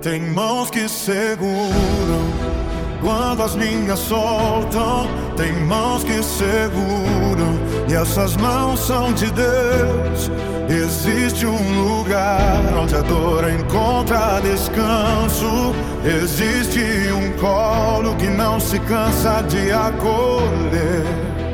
Tem mãos que seguram quando as minhas soltam. Tem mãos que seguram e essas mãos são de Deus. Existe um lugar onde a dor encontra descanso. Existe um colo que não se cansa de acolher.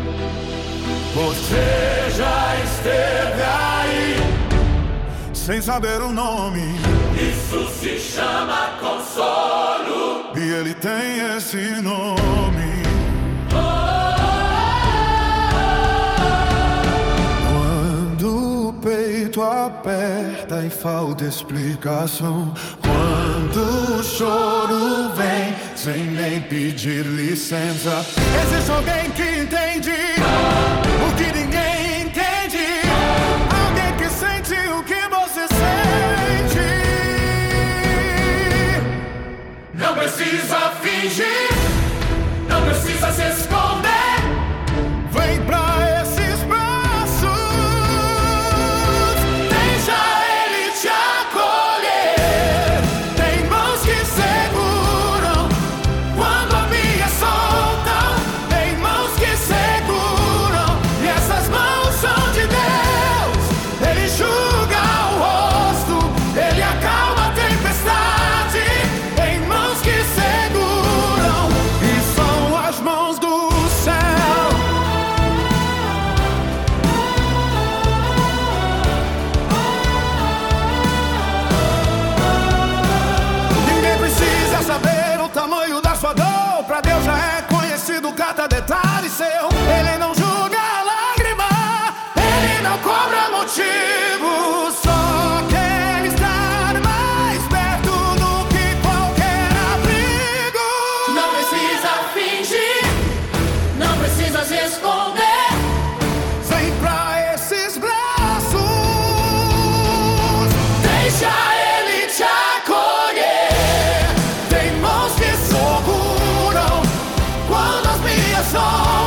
Você já esteve aí sem saber o nome. Isso se chama consolo. E ele tem esse nome. Quando o peito aperta e falta explicação, quando o choro vem sem nem pedir licença, existe alguém que entende o que ninguém entende. Alguém que sente o que você sente. Não precisa fingir, não precisa se esconder. Vem pra esses braços, Deixa ele te acolher. tem mãos que seguram Quando a minha soltam, tem mãos que seguram e essas mãos são de Deus. ele enxuga o rosto, Ele acalma a tempestade. tem mãos que seguram e são as mãos do céu. Ninguém precisa saber o tamanho da sua dor. Pra Deus já é conhecido cada detalhe seu. Ele não julga a lágrima, ele não cobra motivo. Só quer estar mais perto do que qualquer abrigo. Não precisa fingir, não precisa se esconder. Vem pra esses braços, Deixa ele te acolher. tem mãos que seguram Quando as minhas soltam,